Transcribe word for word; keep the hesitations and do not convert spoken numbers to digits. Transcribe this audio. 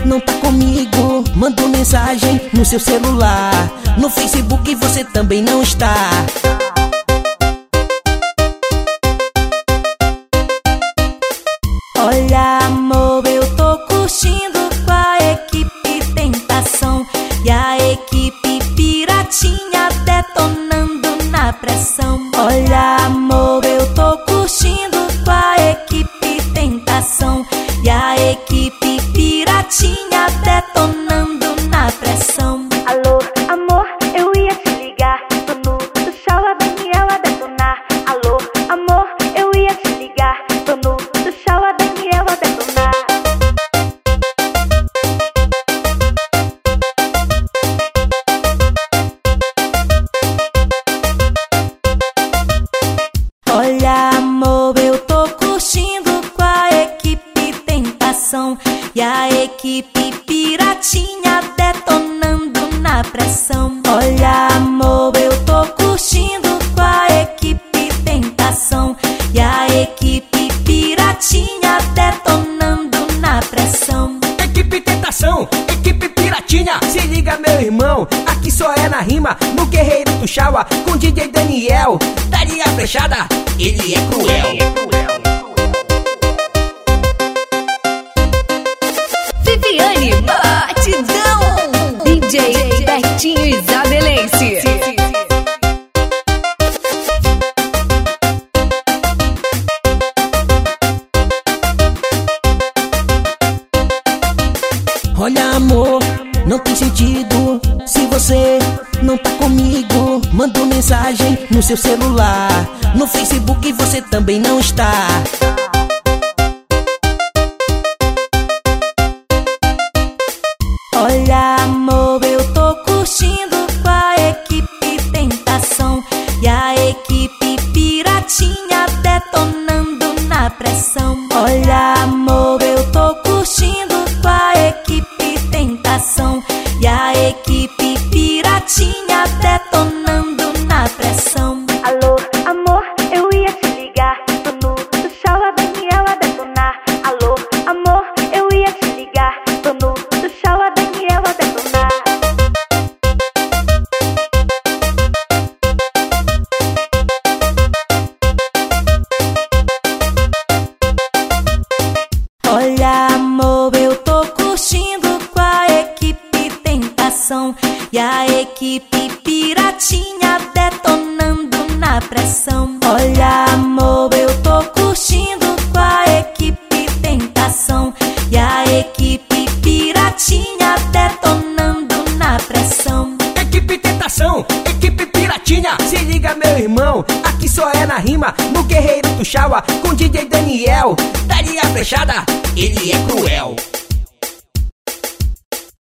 não tá comigo, manda mensagem no seu celular. No Facebook você também não está. Olha, amor, eu tô curtindo com a equipe Tentação e a equipe Piratinha detonando na pressão. Olha, amor, eu tô curtindo com a equipe Tentação e a equipe Piratinha detonando na pressão. Alô, amor, eu ia te ligar, tô no do show, a Daniela detonar. Alô, amor, eu ia te ligar, tô no do show, a Daniela detonar. Olha, amor, eu tô curtindo com a equipe Tentação e a equipe Piratinha detonando na pressão. Olha, amor, eu tô curtindo com a equipe Tentação e a equipe Piratinha detonando na pressão. Equipe Tentação, equipe Piratinha, se liga meu irmão, aqui só é na rima, no Guerreiro do Chaua, com D J Daniel. Daria a flechada, ele é cruel. Viviane Batidão, D J Betinho Isabelense. Olha, amor, não tem sentido se você não tá comigo, manda mensagem no seu celular. No Facebook você também não está. Olha, amor, eu tô curtindo com a equipe Tentação e a equipe Piratinha detonando na pressão. Olha, amor, eu tô curtindo com a equipe Tentação e a equipe Piratinha detonando na pressão. Alô, amor, eu ia te ligar, tô no do show, a Daniela detonar. Alô, amor, eu ia te ligar, tô no do show, a Daniela detonar. Olha, amor, eu tô curtindo com a equipe Tentação e a equipe Piratinha detonando na pressão. Olha, amor, eu tô curtindo com a equipe Tentação e a equipe Piratinha detonando na pressão. Equipe Tentação, equipe Piratinha, se liga meu irmão, aqui só é na rima, no Guerreiro do Chaua, com D J Daniel. Daria a flechada, ele é cruel.